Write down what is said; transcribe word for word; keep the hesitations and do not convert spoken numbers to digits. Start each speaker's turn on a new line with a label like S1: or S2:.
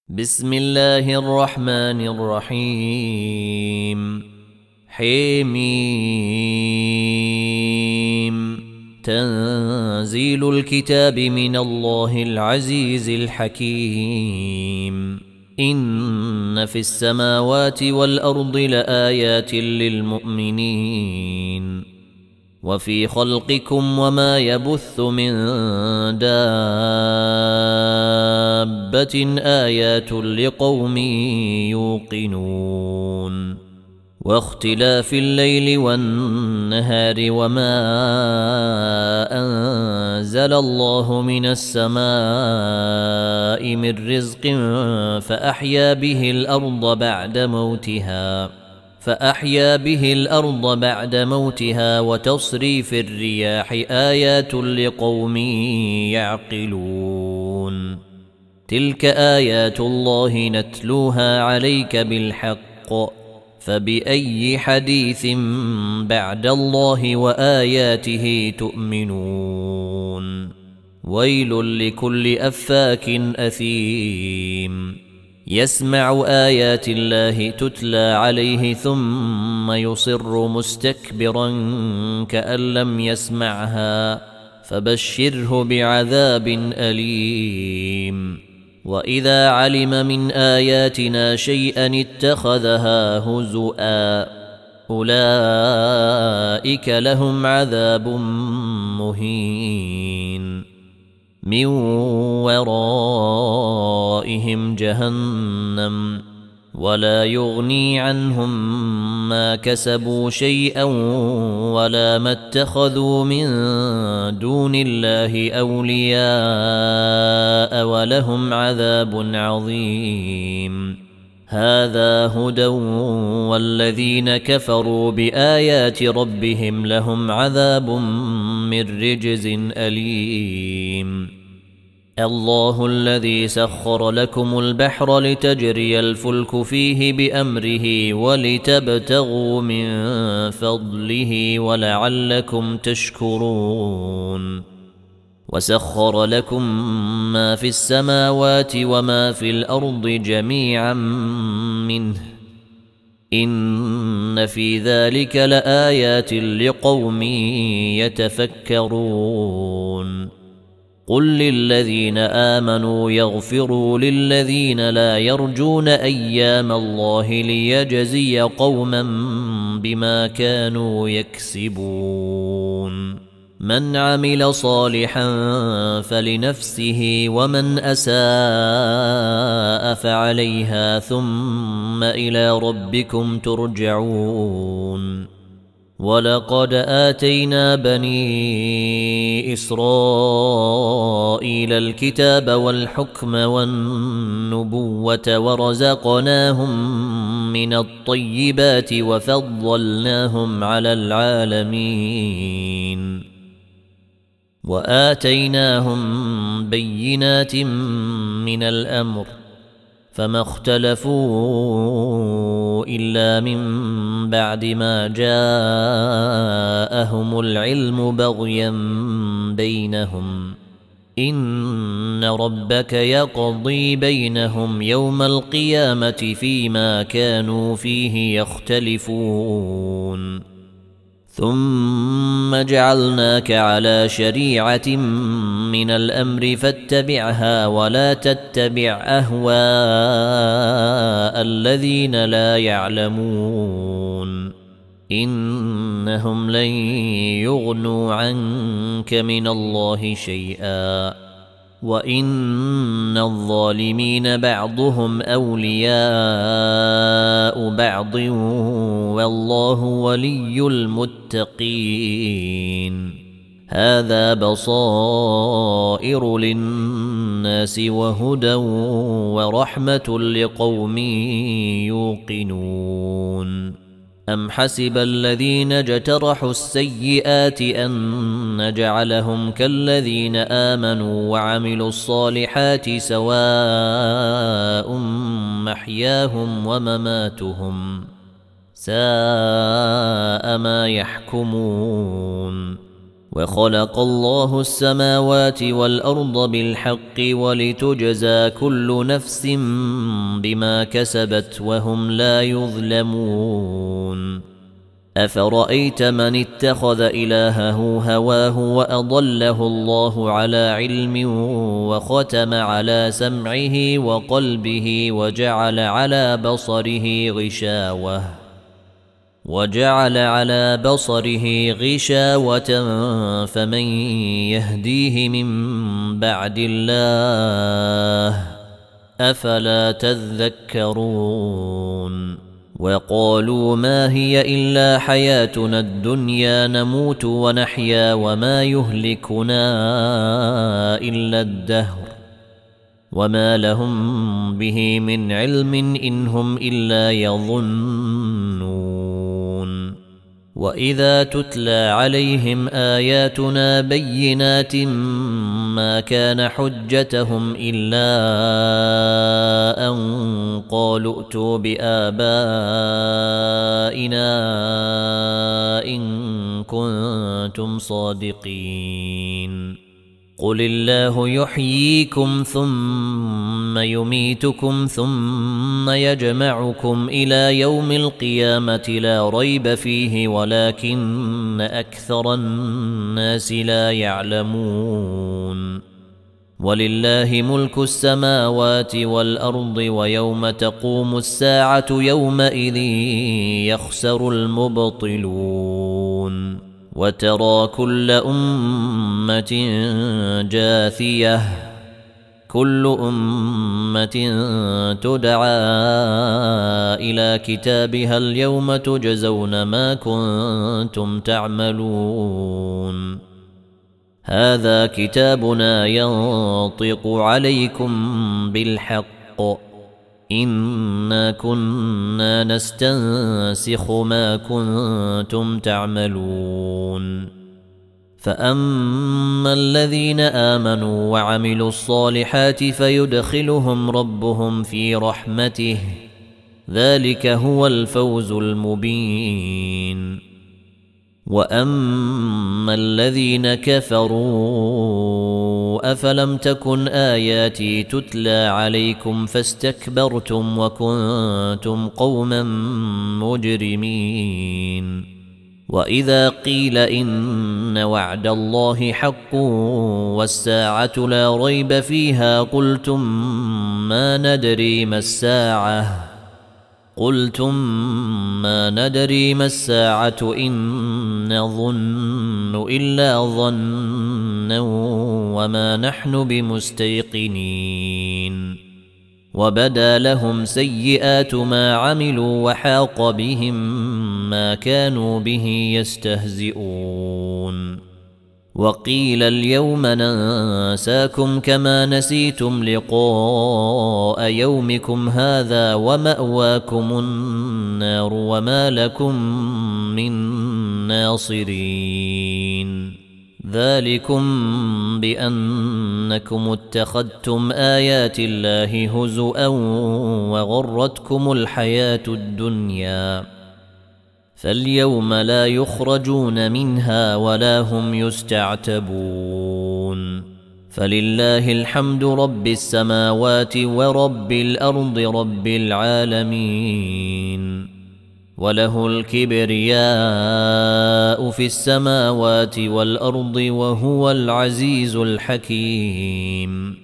S1: بسم الله الرحمن الرحيم حميم تنزيل الكتاب من الله العزيز الحكيم إن في السماوات والأرض لآيات للمؤمنين وفي خلقكم وما يبث من دابة آيات لقوم يوقنون واختلاف الليل والنهار وما أنزل الله من السماء من رزق فأحيا به الأرض بعد موتها فأحيا به الأرض بعد موتها وتصريف الرياح آيات لقوم يعقلون تلك آيات الله نتلوها عليك بالحق فبأي حديث بعد الله وآياته تؤمنون ويل لكل أفاك أثيم يسمع آيات الله تتلى عليه ثم يصر مستكبرا كأن لم يسمعها فبشره بعذاب أليم وإذا علم من آياتنا شيئا اتخذها هزؤا أولئك لهم عذاب مهين من ورائهم جهنم ولا يغني عنهم ما كسبوا شيئا ولا ما اتخذوا من دون الله أولياء ولهم عذاب عظيم هذا هدى والذين كفروا بآيات ربهم لهم عذاب من رجز أليم الله الذي سخر لكم البحر لتجري الفلك فيه بأمره ولتبتغوا من فضله ولعلكم تشكرون وسخر لكم ما في السماوات وما في الأرض جميعا منه إن في ذلك لآيات لقوم يتفكرون قل للذين آمنوا يغفروا للذين لا يرجون أيام الله ليجزي قوما بما كانوا يكسبون من عمل صالحا فلنفسه ومن أساء فعليها ثم إلى ربكم ترجعون ولقد آتينا بني إسرائيل الكتاب والحكم والنبوة ورزقناهم من الطيبات وفضلناهم على العالمين وآتيناهم بينات من الأمر فما اختلفوا إلا من بعد ما جاءهم العلم بغيا بينهم إن ربك يقضي بينهم يوم القيامة فيما كانوا فيه يختلفون ثم جعلناك على شريعة من الأمر فاتبعها ولا تتبع أهواء الذين لا يعلمون إنهم لن يغنوا عنك من الله شيئا وإن الظالمين بعضهم أولياء بعض والله ولي المتقين هذا بصائر للناس وهدى ورحمة لقوم يوقنون أم حسب الذين اجترحوا السيئات أن نجعلهم كالذين آمنوا وعملوا الصالحات سواء محياهم ومماتهم ساء ما يحكمون وخلق الله السماوات والأرض بالحق ولتجزى كل نفس بما كسبت وهم لا يظلمون أفرأيت من اتخذ إلهه هواه وأضله الله على علم وختم على سمعه وقلبه وجعل على بصره غشاوة وجعل على بصره غشاوة فمن يهديه من بعد الله أفلا تذكرون وقالوا ما هي إلا حياتنا الدنيا نموت ونحيا وما يهلكنا إلا الدهر وما لهم به من علم إن هم إلا يظنون وإذا تتلى عليهم آياتنا بينات ما كان حجتهم إلا أن قالوا ائتوا بآبائنا إن كنتم صادقين قل الله يحييكم ثم يميتكم ثم يجمعكم إلى يوم القيامة لا ريب فيه ولكن أكثر الناس لا يعلمون ولله ملك السماوات والأرض ويوم تقوم الساعة يومئذ يخسر المبطلون وترى كل أمة جاثية كل أمة تدعى إلى كتابها اليوم تجزون ما كنتم تعملون هذا كتابنا ينطق عليكم بالحق إنا كنا نستنسخ ما كنتم تعملون فأما الذين آمنوا وعملوا الصالحات فيدخلهم ربهم في رحمته ذلك هو الفوز المبين وأما الذين كفروا أفلم تكن آياتي تتلى عليكم فاستكبرتم وكنتم قوما مجرمين وإذا قيل إن وعد الله حق والساعة لا ريب فيها قلتم ما ندري ما الساعة قلتم ما ندري ما الساعة إن نظن إلا ظنا وما نحن بمستيقنين وبدا لهم سيئات ما عملوا وحاق بهم ما كانوا به يستهزئون وقيل اليوم ننساكم كما نسيتم لقاء يومكم هذا ومأواكم النار وما لكم من ناصرين ذلكم بأنكم اتخذتم آيات الله هزؤا وغرتكم الحياة الدنيا فاليوم لا يخرجون منها ولا هم يستعتبون فلله الحمد رب السماوات ورب الأرض رب العالمين وله الكبرياء في السماوات والأرض وهو العزيز الحكيم